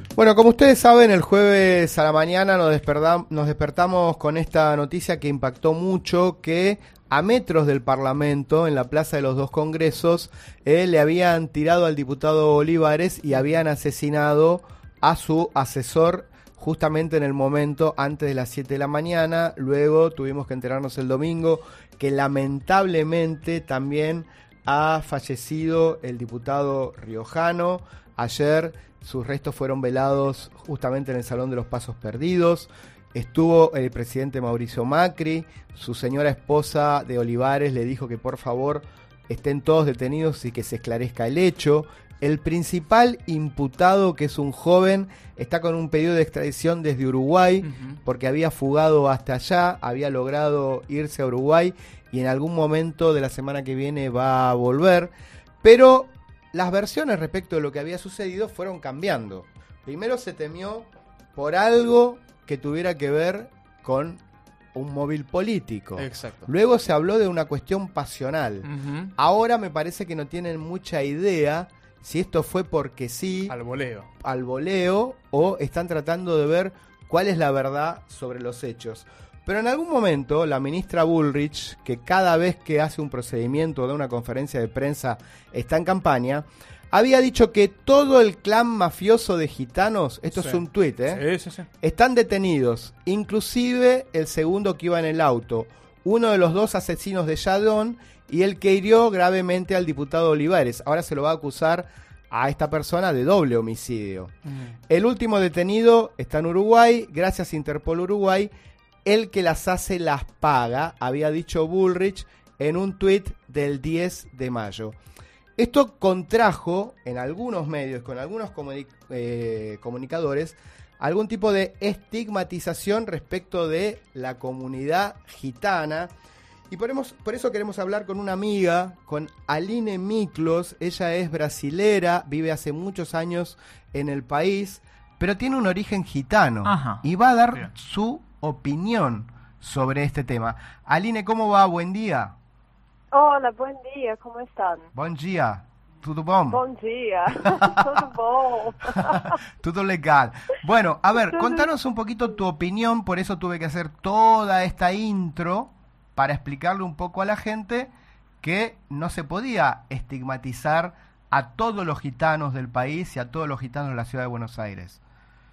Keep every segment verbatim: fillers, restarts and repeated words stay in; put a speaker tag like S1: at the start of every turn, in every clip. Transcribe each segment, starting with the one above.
S1: Bueno, como ustedes saben, el jueves a la mañana nos, despertam- nos despertamos con esta noticia que impactó mucho, que a metros del Parlamento, en la Plaza de los Dos Congresos, eh, le habían tirado al diputado Olivares y habían asesinado a su asesor justamente en el momento antes de las siete de la mañana. Luego tuvimos que enterarnos el domingo que lamentablemente también ha fallecido el diputado riojano. Ayer sus restos fueron velados justamente en el Salón de los Pasos Perdidos. Estuvo el presidente Mauricio Macri, su señora esposa de Olivares le dijo que por favor estén todos detenidos y que se esclarezca el hecho. El principal imputado, que es un joven, está con un pedido de extradición desde Uruguay, uh-huh. porque había fugado hasta allá, había logrado irse a Uruguay y en algún momento de la semana que viene va a volver. Pero las versiones respecto de lo que había sucedido fueron cambiando. Primero se temió por algo que tuviera que ver con un móvil político.
S2: Exacto.
S1: Luego se habló de una cuestión pasional.
S2: Uh-huh.
S1: Ahora me parece que no tienen mucha idea si esto fue porque sí,
S2: al voleo,
S1: al voleo, o están tratando de ver cuál es la verdad sobre los hechos. Pero en algún momento la ministra Bullrich, que cada vez que hace un procedimiento o da una conferencia de prensa está en campaña, había dicho que todo el clan mafioso de gitanos, esto
S2: sí.
S1: es un tuit, ¿eh?
S2: sí, sí, sí.
S1: están detenidos, inclusive el segundo que iba en el auto, uno de los dos asesinos de Yadón y el que hirió gravemente al diputado Olivares. Ahora se lo va a acusar a esta persona de doble homicidio. Uh-huh. El último detenido está en Uruguay, gracias a Interpol Uruguay. El que las hace las paga, había dicho Bullrich en un tuit del diez de mayo. Esto contrajo en algunos medios, con algunos comuni- eh, comunicadores, algún tipo de estigmatización respecto de la comunidad gitana. Y por, hemos, por eso queremos hablar con una amiga, con Aline Miklos. Ella es brasilera, vive hace muchos años en el país, pero tiene un origen gitano.
S3: Ajá.
S1: Y va a dar
S3: Bien.
S1: su opinión sobre este tema. Aline, ¿cómo va? Buen día.
S4: Hola, buen día, ¿cómo están?
S1: Bom dia, tudo bom?
S4: Bom dia, tudo bom.
S1: Tudo legal. Bueno, a ver,
S4: Tudo...
S1: contanos un poquito tu opinión, por eso tuve que hacer toda esta intro para explicarle un poco a la gente que no se podía estigmatizar a todos los gitanos del país y a todos los gitanos de la ciudad de Buenos Aires.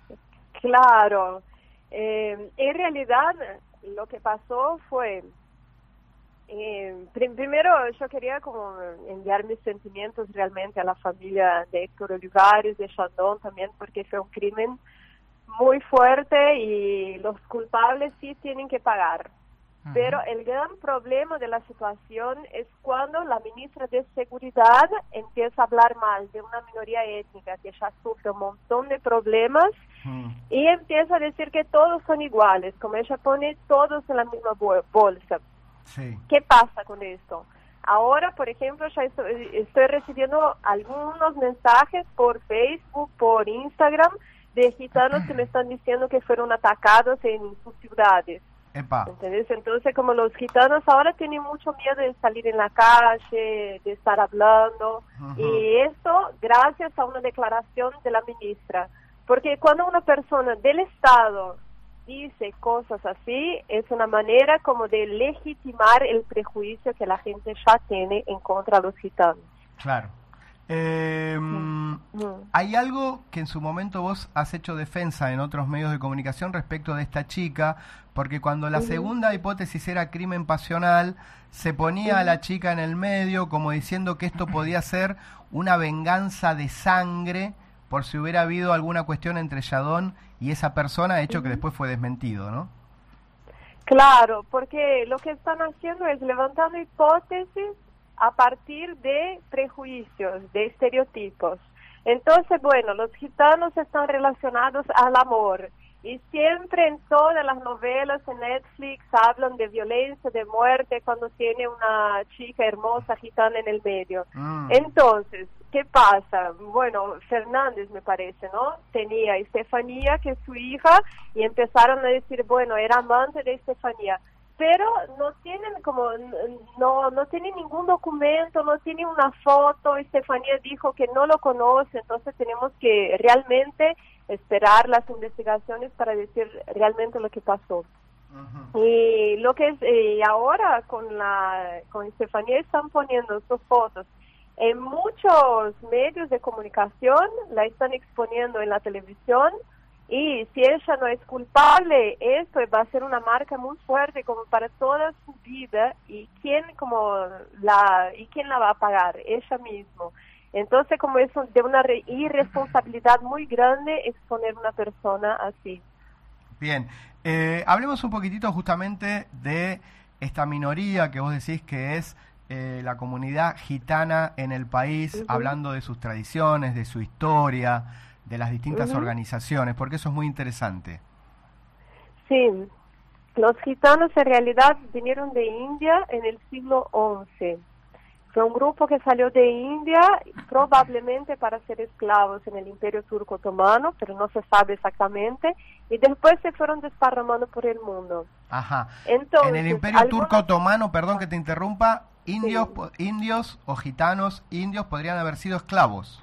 S4: Claro, eh, en realidad lo que pasó fue... Eh, prim- primero yo quería como enviar mis sentimientos realmente a la familia de Héctor Olivares, de Yadón también, porque fue un crimen muy fuerte y los culpables sí tienen que pagar. Uh-huh. Pero el gran problema de la situación es cuando la ministra de Seguridad empieza a hablar mal de una minoría étnica que ya sufre un montón de problemas uh-huh. y empieza a decir que todos son iguales, como ella pone todos en la misma bol- bolsa.
S1: Sí.
S4: ¿Qué pasa con esto? Ahora, por ejemplo, ya estoy, estoy recibiendo algunos mensajes por Facebook, por Instagram, de gitanos que me están diciendo que fueron atacados en sus ciudades.
S1: Epa.
S4: ¿Entendés? Entonces, como los gitanos ahora tienen mucho miedo de salir en la calle, de estar hablando, uh-huh. y esto gracias a una declaración de la ministra. Porque cuando una persona del Estado dice cosas así, es una manera como de legitimar el prejuicio que la gente ya tiene en contra de los gitanos.
S1: Claro. Eh, mm. Hay algo que en su momento vos has hecho defensa en otros medios de comunicación respecto de esta chica, porque cuando la uh-huh. segunda hipótesis era crimen pasional, se ponía uh-huh. a la chica en el medio como diciendo que esto podía ser una venganza de sangre por si hubiera habido alguna cuestión entre Yadón y esa persona, hecho uh-huh. que después fue desmentido, ¿no?
S4: Claro, porque lo que están haciendo es levantando hipótesis a partir de prejuicios, de estereotipos. Entonces, bueno, los gitanos están relacionados al amor. Y siempre en todas las novelas en Netflix hablan de violencia, de muerte, cuando tiene una chica hermosa gitana en el medio. Mm. Entonces, ¿qué pasa? Bueno, Fernández me parece, ¿no? Tenía a Estefanía, que es su hija, y empezaron a decir, bueno, era amante de Estefanía. pero no tienen como no no tienen ningún documento, no tienen una foto. Estefanía dijo que no lo conoce, entonces tenemos que realmente esperar las investigaciones para decir realmente lo que pasó. Uh-huh. Y lo que es eh, ahora con la con Estefanía están poniendo sus fotos en muchos medios de comunicación, la están exponiendo en la televisión. Y si ella no es culpable, esto va a ser una marca muy fuerte como para toda su vida. ¿Y quién como la y quién la va a pagar? Ella misma. Entonces, como es de una re- irresponsabilidad muy grande exponer a una persona así.
S1: Bien, eh, hablemos un poquitito justamente de esta minoría que vos decís que es eh, la comunidad gitana en el país, uh-huh. hablando de sus tradiciones, de su historia, de las distintas uh-huh. organizaciones, porque eso es muy interesante.
S4: Sí, los gitanos en realidad vinieron de India en el siglo once. Fue un grupo que salió de India probablemente para ser esclavos en el Imperio Turco Otomano, pero no se sabe exactamente, y después se fueron desparramando por el mundo.
S1: Ajá.
S4: Entonces,
S1: en el Imperio
S4: algunos...
S1: Turco Otomano, perdón que te interrumpa, indios,
S4: sí.
S1: indios o gitanos indios podrían haber sido esclavos.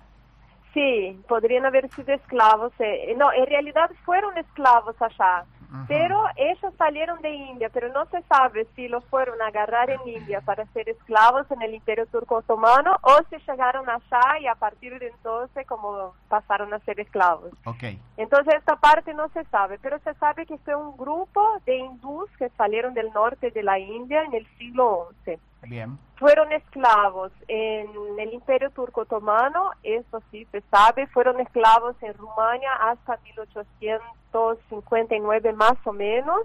S4: Sí, podrían haber sido esclavos. Eh, no, en realidad fueron esclavos allá, uh-huh. pero ellos salieron de India, pero no se sabe si los fueron a agarrar en India para ser esclavos en el Imperio Turco Otomano o si llegaron allá y a partir de entonces como pasaron a ser esclavos.
S1: Okay.
S4: Entonces esta parte no se sabe, pero se sabe que fue un grupo de hindús que salieron del norte de la India en el siglo once.
S1: Bien.
S4: Fueron esclavos en el Imperio Turco Otomano, eso sí se sabe, fueron esclavos en Rumania hasta mil ochocientos cincuenta y nueve más o menos,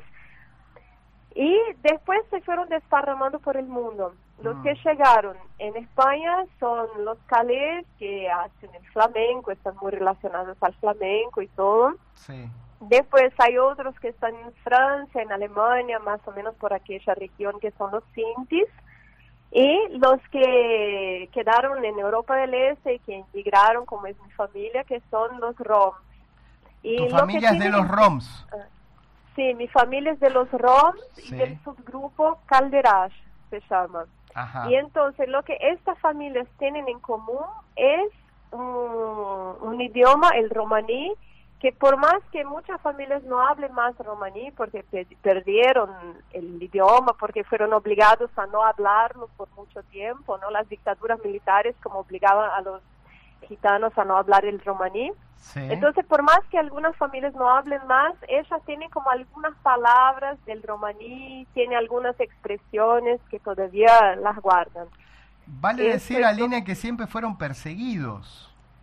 S4: y después se fueron desparramando por el mundo. Los mm. que llegaron en España son los calés, que hacen el flamenco, están muy relacionados al flamenco y todo.
S1: Sí.
S4: Después hay otros que están en Francia, en Alemania, más o menos por aquella región, que son los sintis. Y los que quedaron en Europa del Este y que emigraron, como es mi familia, que son los roms.
S1: Y ¿tu familia es de los roms?
S4: Sí, mi familia es de los roms
S1: sí.
S4: y del subgrupo Calderash, se llama.
S1: Ajá.
S4: Y entonces lo que estas familias tienen en común es un, un idioma, el romaní, que por más que muchas familias no hablen más romaní porque pe- perdieron el idioma, porque fueron obligados a no hablarlo por mucho tiempo, ¿no? Las dictaduras militares como obligaban a los gitanos a no hablar el romaní.
S1: Sí.
S4: Entonces, por más que algunas familias no hablen más, ellas tienen como algunas palabras del romaní, tienen algunas expresiones que todavía las guardan.
S1: Vale es decir, Aline, que siempre fueron perseguidos.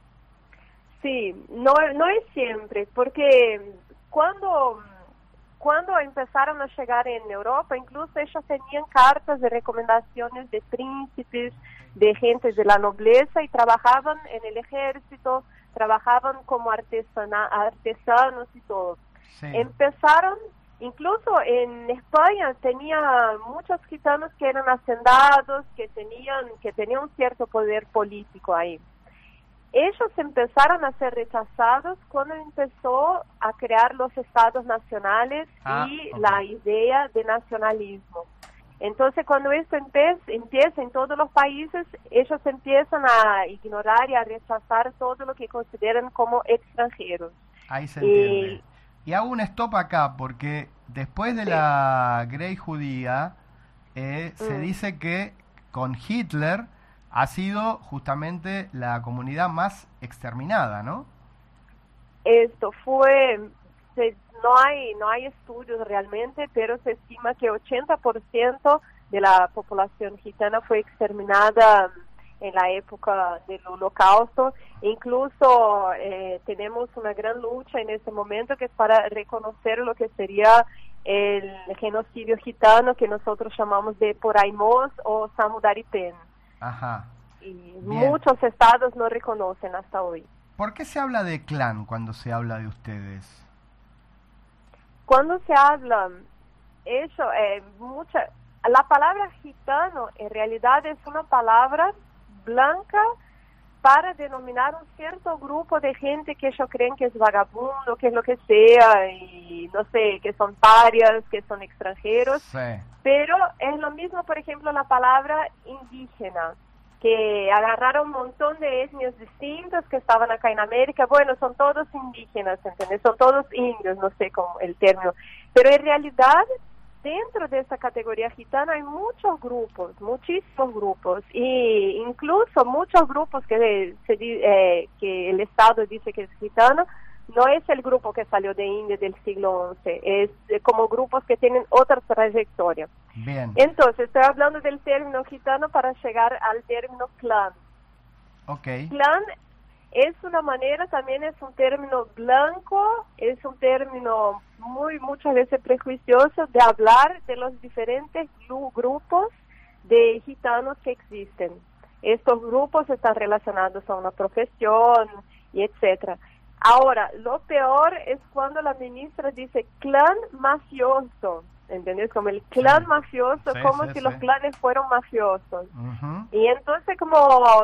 S4: Sí, no, no es siempre, porque cuando, cuando empezaron a llegar en Europa, incluso ellos tenían cartas de recomendaciones de príncipes, de gente de la nobleza, y trabajaban en el ejército, trabajaban como artesana, artesanos y todo.
S1: Sí.
S4: Empezaron, incluso en España tenía muchos gitanos que eran hacendados, que tenían, que tenían un cierto poder político ahí. Ellos empezaron a ser rechazados cuando empezó a crear los estados nacionales ah, y okay. la idea de nacionalismo. Entonces, cuando esto empieza, empieza en todos los países, ellos empiezan a ignorar y a rechazar todo lo que consideran como extranjeros.
S1: Ahí se entiende. Y, y hago un stop acá, porque después de sí. la Grey Judía, eh, mm. se dice que con Hitler ha sido justamente la comunidad más exterminada, ¿no?
S4: Esto fue, se, no hay no hay estudios realmente, pero se estima que ochenta por ciento de la población gitana fue exterminada en la época del Holocausto. Incluso eh, tenemos una gran lucha en este momento que es para reconocer lo que sería el genocidio gitano, que nosotros llamamos de Poraimós o Samudaripen.
S1: Ajá.
S4: Y
S1: bien.
S4: Muchos estados no reconocen hasta hoy.
S1: ¿Por qué se habla de clan cuando se habla de ustedes?
S4: Cuando se habla, eso, eh, mucha, la palabra gitano en realidad es una palabra blanca para denominar un cierto grupo de gente que ellos creen que es vagabundo, que es lo que sea, y no sé, que son parias, que son extranjeros.
S1: Sí.
S4: Pero es lo mismo, por ejemplo, la palabra indígena, que agarraron un montón de etnias distintas que estaban acá en América. Bueno, son todos indígenas, ¿entendés? Son todos indios, no sé cómo el término. Pero en realidad, dentro de esa categoría gitana hay muchos grupos, muchísimos grupos, y incluso muchos grupos que, se, eh, que el Estado dice que es gitano, no es el grupo que salió de India del siglo once, es eh, como grupos que tienen otra trayectoria.
S1: Bien.
S4: Entonces, estoy hablando del término gitano para llegar al término clan.
S1: Okay.
S4: Clan es una manera, también es un término blanco, es un término muy muchas veces prejuicioso de hablar de los diferentes grupos de gitanos que existen. Estos grupos están relacionados a una profesión y etcétera. Ahora, lo peor es cuando la ministra dice clan mafioso, ¿entendés? Como el clan sí. mafioso, sí, como sí, si sí. los clanes fueron mafiosos. Uh-huh. Y entonces como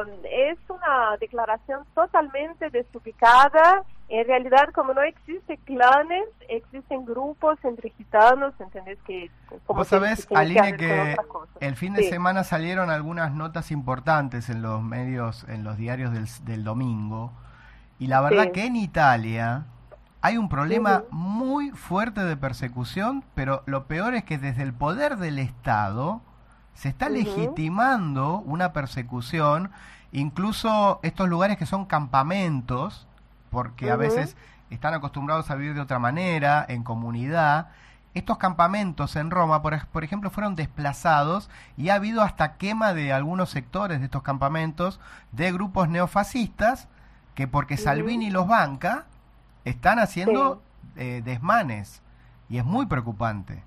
S4: es una declaración totalmente desubicada. En realidad, como no existe clanes, existen grupos entre gitanos, ¿entendés? Que, como
S1: Vos sabés,
S4: que
S1: Aline, que el fin de
S4: sí.
S1: semana salieron algunas notas importantes en los medios, en los diarios del, del domingo. Y la verdad sí. que en Italia hay un problema uh-huh. muy fuerte de persecución, pero lo peor es que desde el poder del Estado se está uh-huh. legitimando una persecución, incluso estos lugares que son campamentos, porque uh-huh. a veces están acostumbrados a vivir de otra manera, en comunidad. Estos campamentos en Roma, por, por ejemplo, fueron desplazados y ha habido hasta quema de algunos sectores de estos campamentos de grupos neofascistas que porque Salvini los banca, están haciendo sí. eh, desmanes, y es muy preocupante.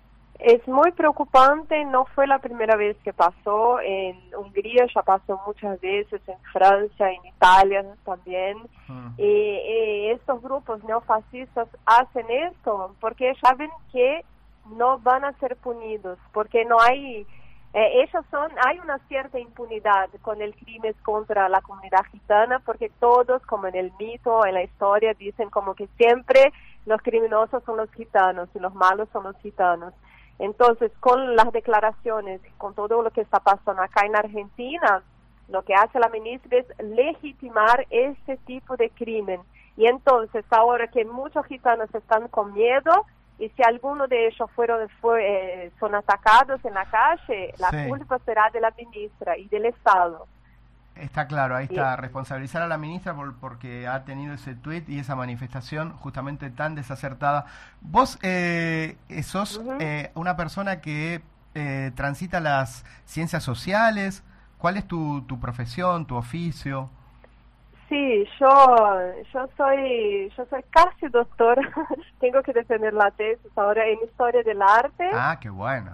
S4: Es muy preocupante, no fue la primera vez que pasó, en Hungría ya pasó muchas veces, en Francia, en Italia también, uh-huh. y, y estos grupos neofascistas hacen esto porque saben que no van a ser punidos, porque no hay... Eh, ellos son, hay una cierta impunidad con el crimen contra la comunidad gitana, porque todos, como en el mito, en la historia, dicen como que siempre los criminosos son los gitanos y los malos son los gitanos. Entonces, con las declaraciones, con todo lo que está pasando acá en Argentina, lo que hace la ministra es legitimar este tipo de crimen. Y entonces, ahora que muchos gitanos están con miedo, y si alguno de ellos fueron fue, eh, son atacados en la calle, la sí. culpa será de la ministra y del Estado.
S1: Está claro, ahí está, sí. responsabilizar a la ministra por, porque ha tenido ese tuit y esa manifestación justamente tan desacertada. Vos eh, sos uh-huh. eh, una persona que eh, transita las ciencias sociales. ¿Cuál es tu, tu profesión, tu oficio?
S4: Sí, yo yo soy yo soy casi doctora, tengo que defender la tesis ahora en Historia del Arte.
S1: Ah, qué bueno.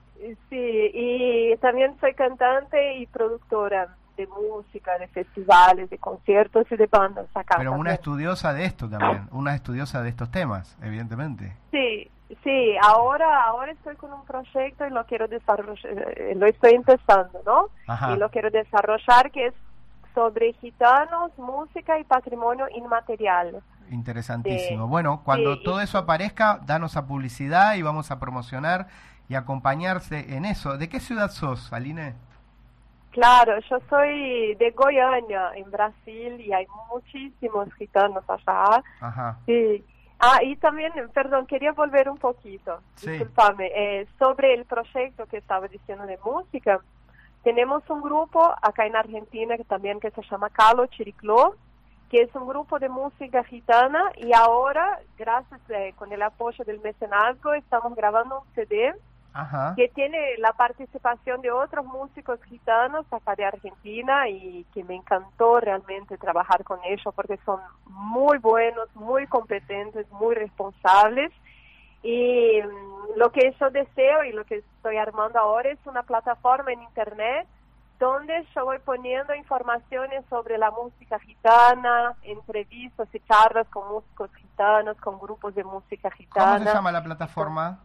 S4: Sí, y también soy cantante y productora de música, de festivales, de conciertos y de bandas acá.
S1: Pero
S4: también.
S1: Una estudiosa de esto también, una estudiosa de estos temas, evidentemente.
S4: Sí, sí, ahora ahora estoy con un proyecto y lo quiero desarrollar, lo estoy empezando, ¿no? Ajá. Y lo quiero desarrollar, que es sobre gitanos, música y patrimonio inmaterial.
S1: Interesantísimo. De, bueno, cuando sí, todo eso aparezca, danos a publicidad y vamos a promocionar y acompañarse en eso. ¿De qué ciudad sos, Aline?
S4: Claro, yo soy de Goiânia, en Brasil, y hay muchísimos gitanos allá. Ajá. Sí. Ah, y también, perdón, quería volver un poquito, sí. discúlpame, eh, sobre el proyecto que estaba diciendo de música. Tenemos un grupo acá en Argentina que también que se llama Calo Chiricló, que es un grupo de música gitana, y ahora, gracias eh, con el apoyo del mecenazgo, estamos grabando un C D Ajá. que tiene la participación de otros músicos gitanos acá de Argentina, y que me encantó realmente trabajar con ellos porque son muy buenos, muy competentes, muy responsables. Y um, lo que yo deseo y lo que estoy armando ahora es una plataforma en internet donde yo voy poniendo informaciones sobre la música gitana, entrevistas y charlas con músicos gitanos, con grupos de música gitana.
S1: ¿Cómo se llama la plataforma?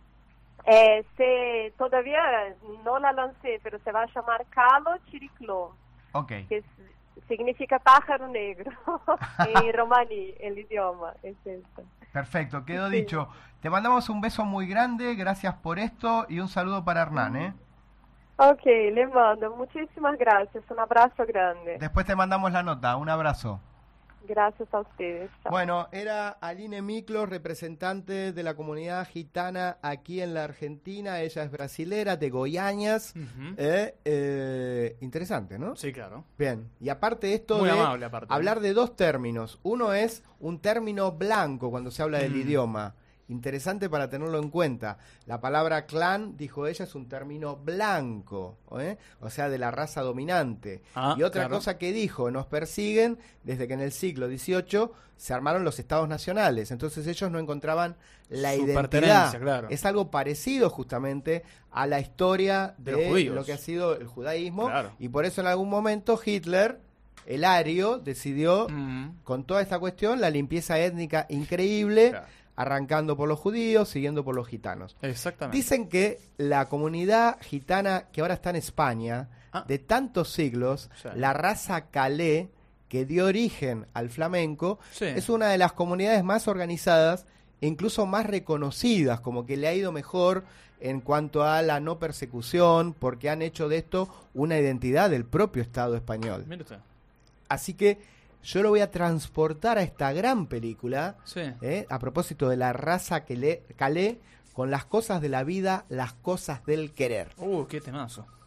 S4: Eh, se, todavía no la lancé, pero se va a llamar Calo Chiricló.
S1: Okay.
S4: Que es, significa pájaro negro en romaní, el idioma, es eso.
S1: Perfecto, quedó
S4: Sí.
S1: dicho. Te mandamos un beso muy grande, gracias por esto y un saludo para Hernán, ¿eh?
S4: Ok, le mando, muchísimas gracias, un abrazo grande.
S1: Después te mandamos la nota, un abrazo.
S4: Gracias a ustedes. Chao.
S1: Bueno, era Aline Miklos, representante de la comunidad gitana aquí en la Argentina. Ella es brasilera, de Goiânias.
S2: Ujú.
S1: Eh, eh, interesante, ¿no?
S2: Sí, claro.
S1: Bien, y aparte esto
S2: Muy
S1: de
S2: amable, aparte,
S1: hablar
S2: ¿eh?
S1: de dos términos. Uno es un término blanco cuando se habla del
S2: Mm.
S1: idioma. Interesante para tenerlo en cuenta. La palabra clan, dijo ella, es un término blanco, ¿eh? O sea, de la raza dominante.
S2: Ah,
S1: y otra
S2: claro.
S1: cosa que dijo, nos persiguen desde que en el siglo dieciocho se armaron los estados nacionales. Entonces ellos no encontraban la
S2: Su
S1: identidad.
S2: pertenencia, claro.
S1: Es algo parecido justamente a la historia
S2: De
S1: de,
S2: los judíos.
S1: lo que ha sido el judaísmo.
S2: Claro.
S1: Y por eso en algún momento Hitler, el ario, decidió,
S2: Mm.
S1: con toda esta cuestión, la limpieza étnica increíble,
S2: Claro.
S1: arrancando por los judíos, siguiendo por los gitanos.
S2: Exactamente.
S1: Dicen que la comunidad gitana que ahora está en España,
S2: Ah.
S1: de tantos siglos,
S2: Sí.
S1: la raza calé, que dio origen al flamenco,
S2: Sí.
S1: es una de las comunidades más organizadas e incluso más reconocidas, como que le ha ido mejor en cuanto a la no persecución, porque han hecho de esto una identidad del propio Estado español.
S2: Mire usted.
S1: Así que yo lo voy a transportar a esta gran película,
S2: Sí.
S1: ¿eh? A propósito de la raza que le calé, con las cosas de la vida, las cosas del querer.
S2: Uh, qué temazo.